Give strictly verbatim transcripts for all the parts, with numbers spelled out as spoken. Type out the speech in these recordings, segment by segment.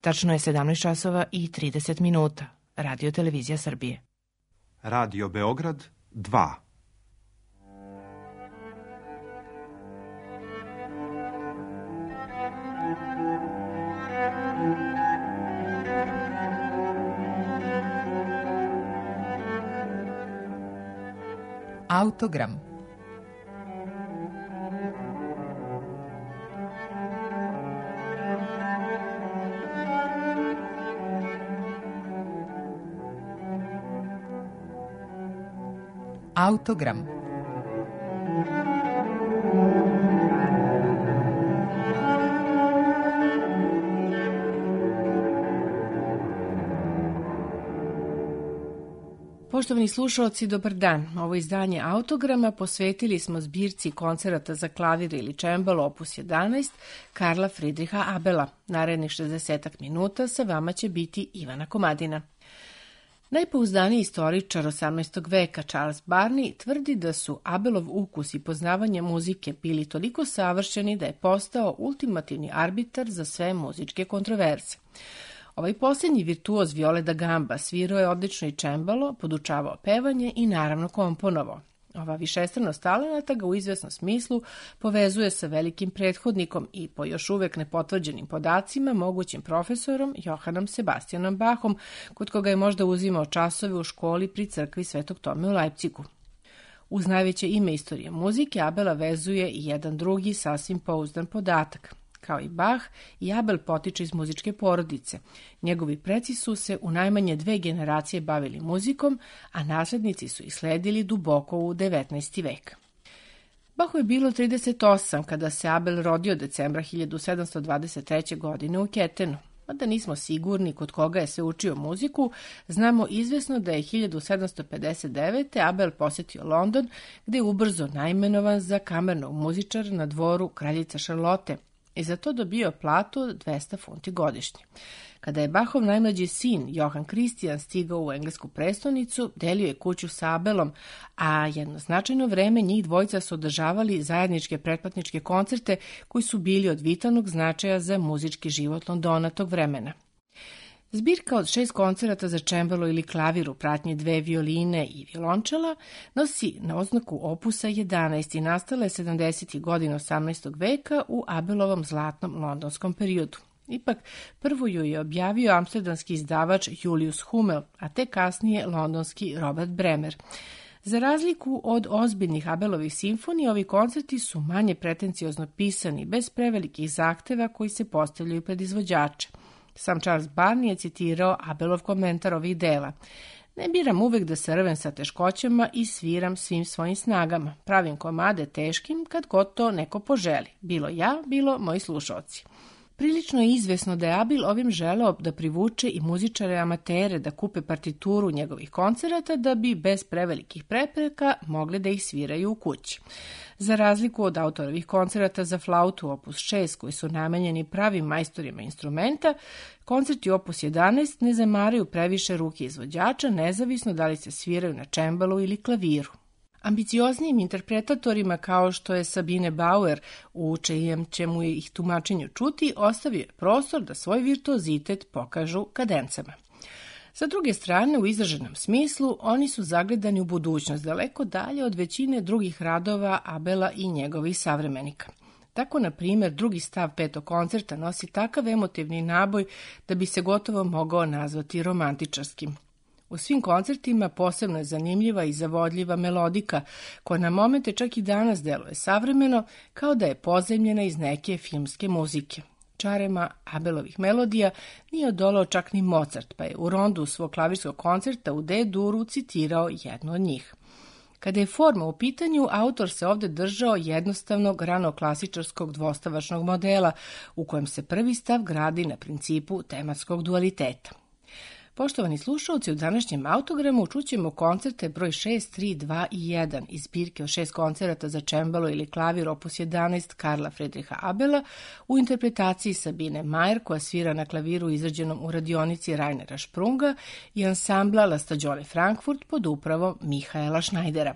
Tačno je sedamnaest časova i trideset minuta. Radio Televizija Srbije. Radio Beograd dva. Autogram. Autogram. Poštovani slušaoci, dobar dan. Ovo izdanje Autograma posvetili smo zbirci koncerata za klavir ili čembalo opus jedanaest Karla Fridriha Abela. Narednih šezdesetak minuta sa vama će biti Ivana Komadina. Najpouzdaniji istoričar osamnaestog veka Charles Barney tvrdi da su Abelov ukus i poznavanje muzike bili toliko savršeni da je postao ultimativni arbitar za sve muzičke kontroverze. Ovaj posljednji virtuoz Viole da Gamba svirao je odlično i čembalo, podučavao pevanje i naravno komponovao. Ova višestranost talenata ga u izvesnom smislu povezuje sa velikim prethodnikom i po još uvek nepotvrđenim podacima mogućim profesorom Johannom Sebastianom Bachom, kod koga je možda uzimao časove u školi pri crkvi Svetog Tome u Leipzigu. Uz najveće ime istorije muzike Abela vezuje i jedan drugi sasvim pouzdan podatak. Kao i Bach, i Abel potiče iz muzičke porodice. Njegovi preci su se u najmanje dve generacije bavili muzikom, a naslednici su ih sledili duboko u devetnaesti vek. Bachu je bilo trideset osam kada se Abel rodio decembra hiljadu sedamsto dvadeset treće. godine u Ketenu. Mada nismo sigurni kod koga je se učio muziku, znamo izvesno da je hiljadu sedamsto pedeset devete. Abel posjetio London, gde je ubrzo naimenovan za kamernog muzičara na dvoru kraljice Šarlote i za to dobio platu od dvesta funti godišnje. Kada je Bachov najmlađi sin, Johann Christian, stigao u englesku prestonicu, delio je kuću sa Abelom, a jedno značajno vreme njih dvojica su održavali zajedničke pretplatničke koncerte koji su bili od vitalnog značaja za muzički život Londona tog vremena. Zbirka od šest koncerata za čembalo ili klavir u pratnji dve violine i violončela nosi na oznaku opusa jedanaest i nastala je sedamdesetih godina osamnaestog veka u Abelovom zlatnom londonskom periodu. Ipak, prvo ju je objavio amsterdamski izdavač Julius Hummel, a te kasnije londonski Robert Bremer. Za razliku od ozbiljnih Abelovih simfonija, ovi koncerti su manje pretenciozno pisani, bez prevelikih zahteva koji se postavljaju pred izvođače. Sam Charles Barney je citirao Abelov komentar ovih dela. Ne biram uvek da se rvem sa teškoćama i sviram svim svojim snagama. Pravim komade teškim kad god to neko poželi. Bilo ja, bilo moji slušaoci. Prilično je izvesno da je Abel ovim želeo da privuče i muzičare amatere da kupe partituru njegovih koncerata da bi bez prevelikih prepreka mogli da ih sviraju u kući. Za razliku od autorovih koncerata za flautu opus šest koji su namenjeni pravim majstorima instrumenta, koncerti opus jedanaest ne zamaraju previše ruke izvođača, nezavisno da li se sviraju na čembalu ili klaviru. Ambicioznijim interpretatorima kao što je Sabine Bauer, u čijem ćemo ih tumačenju čuti, ostavio je prostor da svoj virtuozitet pokažu kadencama. Sa druge strane, u izraženom smislu, oni su zagledani u budućnost, daleko dalje od većine drugih radova Abela i njegovih savremenika. Tako, na primjer, drugi stav petog koncerta nosi takav emotivni naboj da bi se gotovo mogao nazvati romantičarskim. U svim koncertima posebno je zanimljiva i zavodljiva melodika, koja na momente čak i danas deluje savremeno, kao da je pozajmljena iz neke filmske muzike. Čarema Abelovih melodija nije odolao čak ni Mozart, pa je u rondu svog klavirskog koncerta u D-duru citirao jednu od njih. Kada je forma u pitanju, autor se ovde držao jednostavnog ranoklasičarskog dvostavačnog modela, u kojem se prvi stav gradi na principu tematskog dualiteta. Poštovani slušalci, u današnjem Autogramu čućemo koncerte broj šest, tri, dva i jedan iz zbirke od šest koncerata za čembalo ili klavir opus jedanaest Karla Fridriha Abela u interpretaciji Sabine Mayer, koja svira na klaviru izrađenom u radionici Rainera Sprunga i ansambla La Stagione Frankfurt pod upravom Mihaela Schneidera.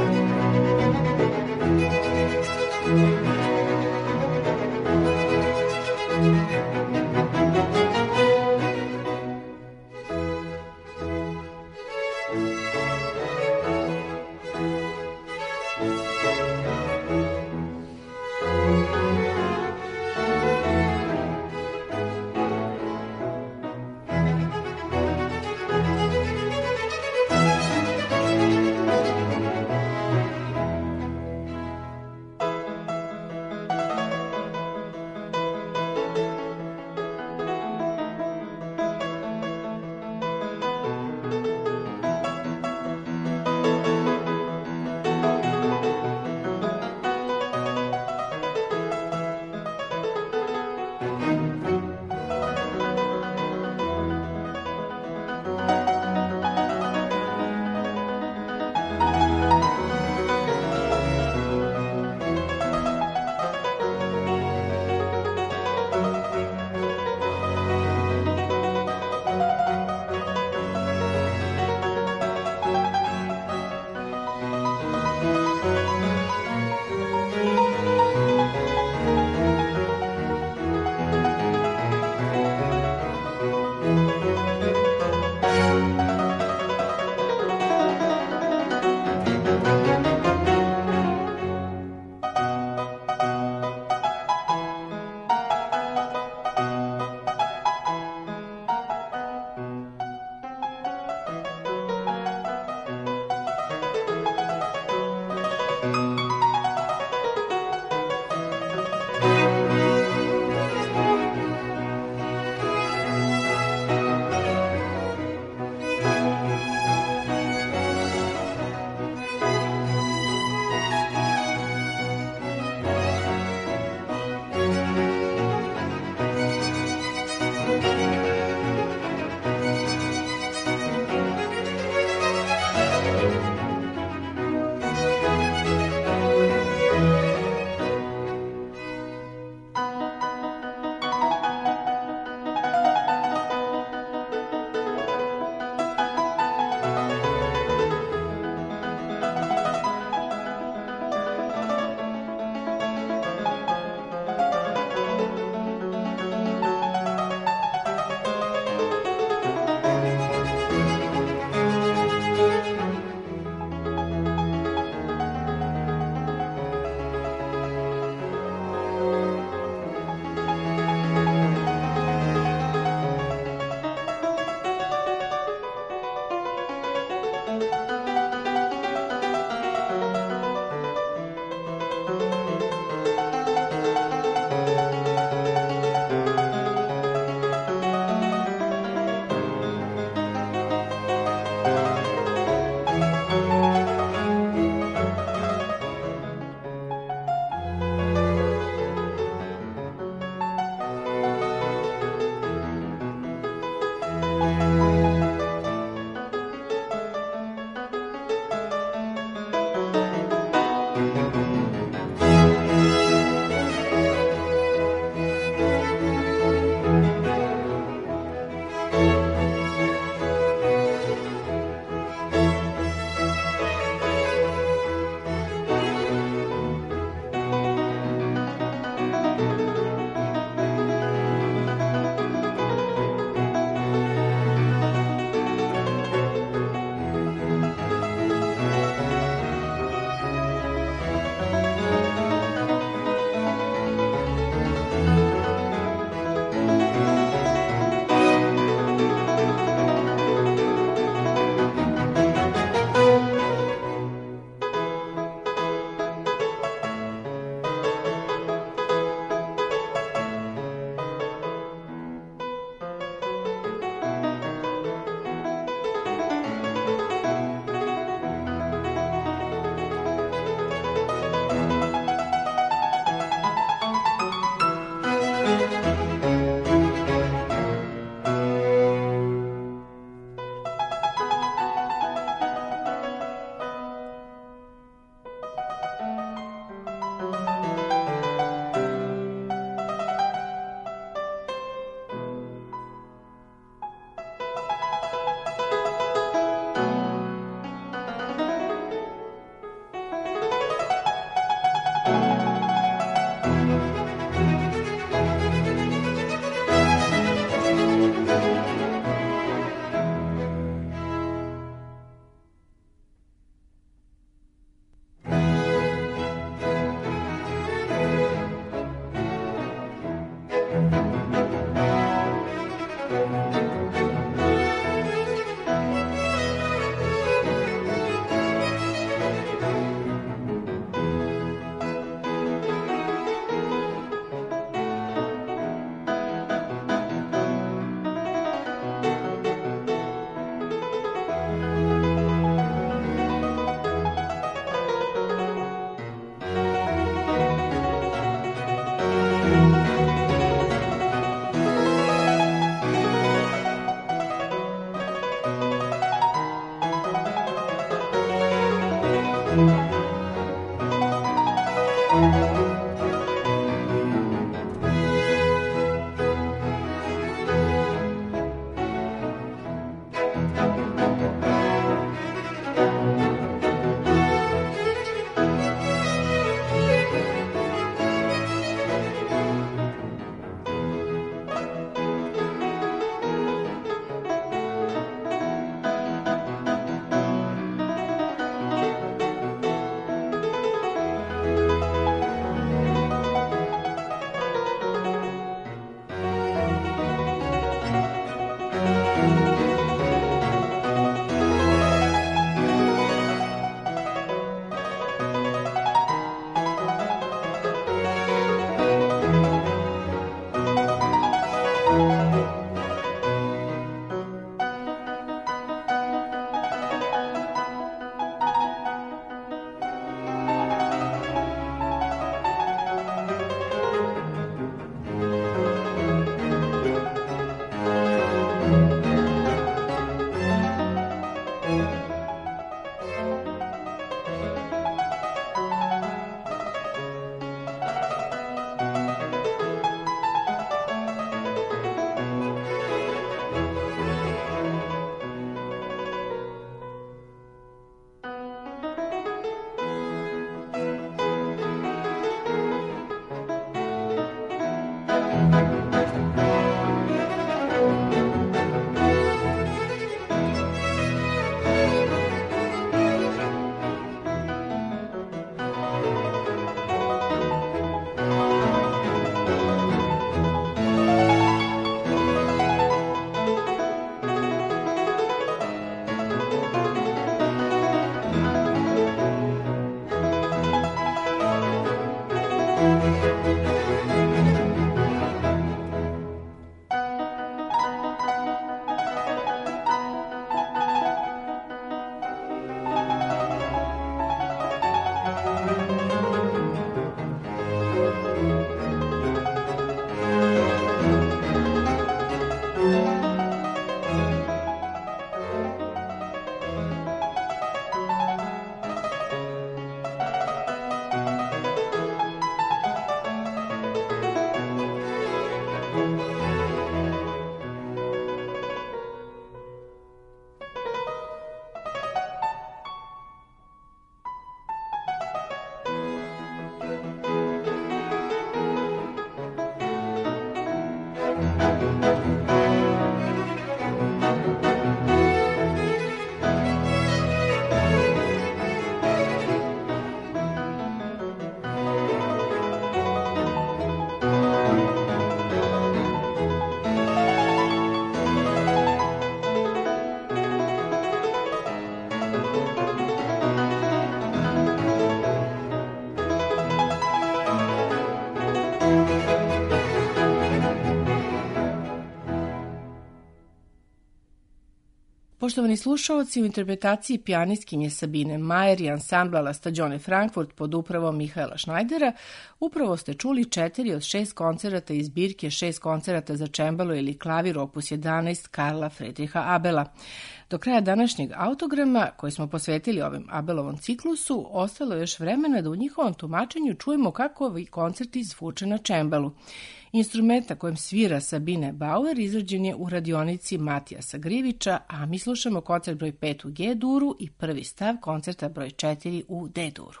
Poštovani slušalci, u interpretaciji pijanistkinje Sabine Majer i ansambla La Stagione Frankfurt pod upravom Mihaela Schneidera upravo ste čuli četiri od šest koncerata iz zbirke šest koncerata za čembalo ili klavir opus jedanaest Karla Friedricha Abela. Do kraja današnjeg autograma, koji smo posvetili ovim Abelovom ciklusu, ostalo je još vremena da u njihovom tumačenju čujemo kako ovi koncerti zvuče na čembalu. Instrument na kojem svira Sabine Bauer izrađen je u radionici Matijasa Grivića, a mi slušamo koncert broj pet u G-duru i prvi stav koncerta broj četiri u D-duru.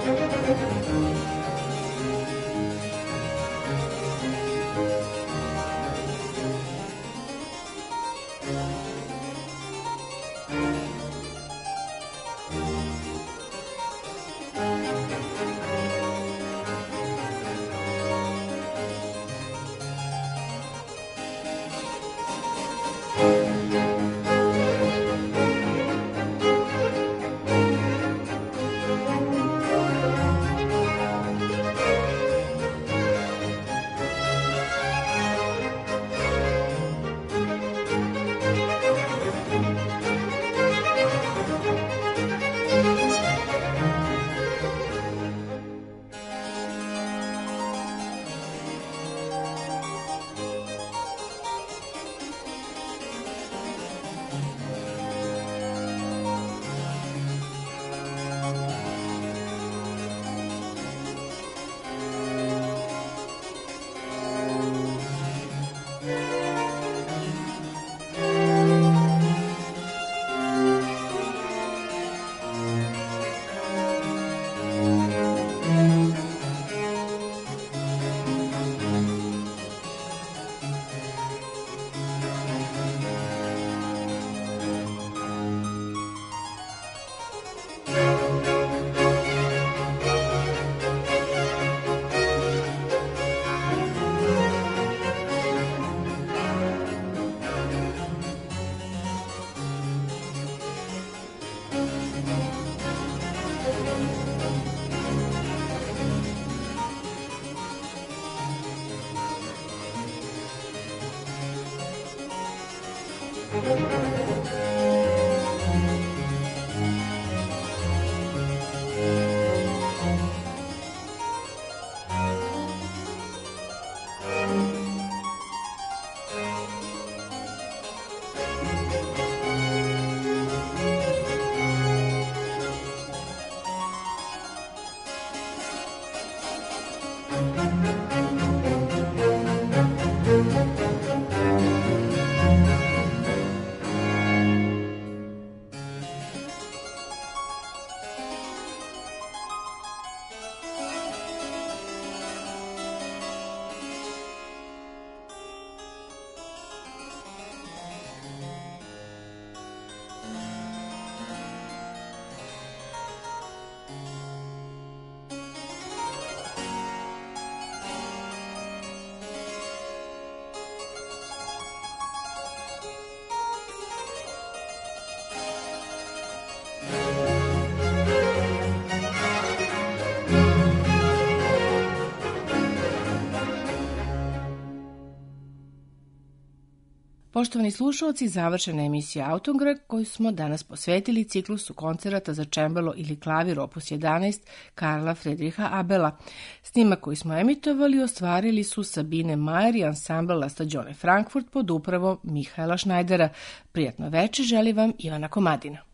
Poštovani slušalci, završena emisija Autograd koju smo danas posvetili ciklusu koncerata za čembalo ili klavir opus jedanaest Karla Friedricha Abela. Snimak koji smo emitovali ostvarili su Sabine Majer i ansambl La Stagione Frankfurt pod upravom Mihaela Schneidera. Prijatno večer želi vam Ivana Komadina.